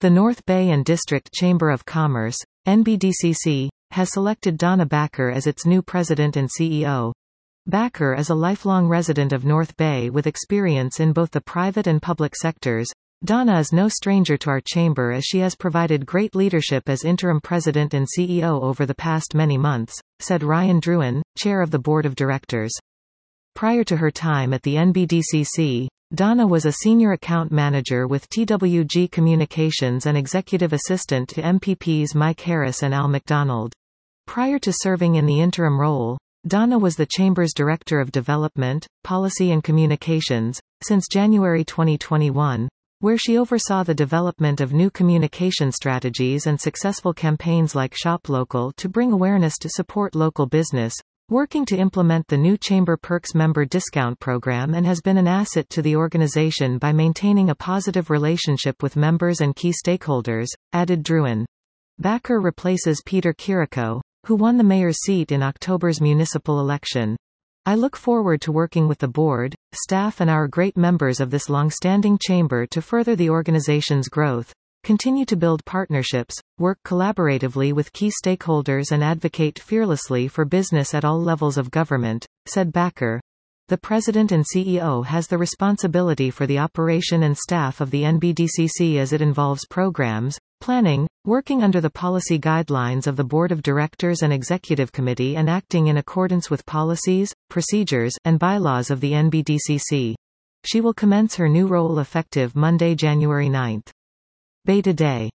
The North Bay and District Chamber of Commerce, NBDCC, has selected Donna Backer as its new president and CEO. Backer is a lifelong resident of North Bay with experience in both the private and public sectors. Donna is no stranger to our chamber as she has provided great leadership as interim president and CEO over the past many months, said Ryan Druin, chair of the board of directors. Prior to her time at the NBDCC, Donna was a senior account manager with TWG Communications and executive assistant to MPPs Mike Harris and Al McDonald. Prior to serving in the interim role, Donna was the Chamber's Director of Development, Policy and Communications, since January 2021, where she oversaw the development of new communication strategies and successful campaigns like Shop Local to bring awareness to support local business, working to implement the new Chamber Perks member discount program, and has been an asset to the organization by maintaining a positive relationship with members and key stakeholders, added Druin. Backer replaces Peter Kiriko, who won the mayor's seat in October's municipal election. I look forward to working with the board, staff and our great members of this long-standing chamber to further the organization's growth, continue to build partnerships, work collaboratively with key stakeholders and advocate fearlessly for business at all levels of government, said Backer. The president and CEO has the responsibility for the operation and staff of the NBDCC as it involves programs, planning, working under the policy guidelines of the board of directors and executive committee and acting in accordance with policies, procedures, and bylaws of the NBDCC. She will commence her new role effective Monday, January 9. Bay Today.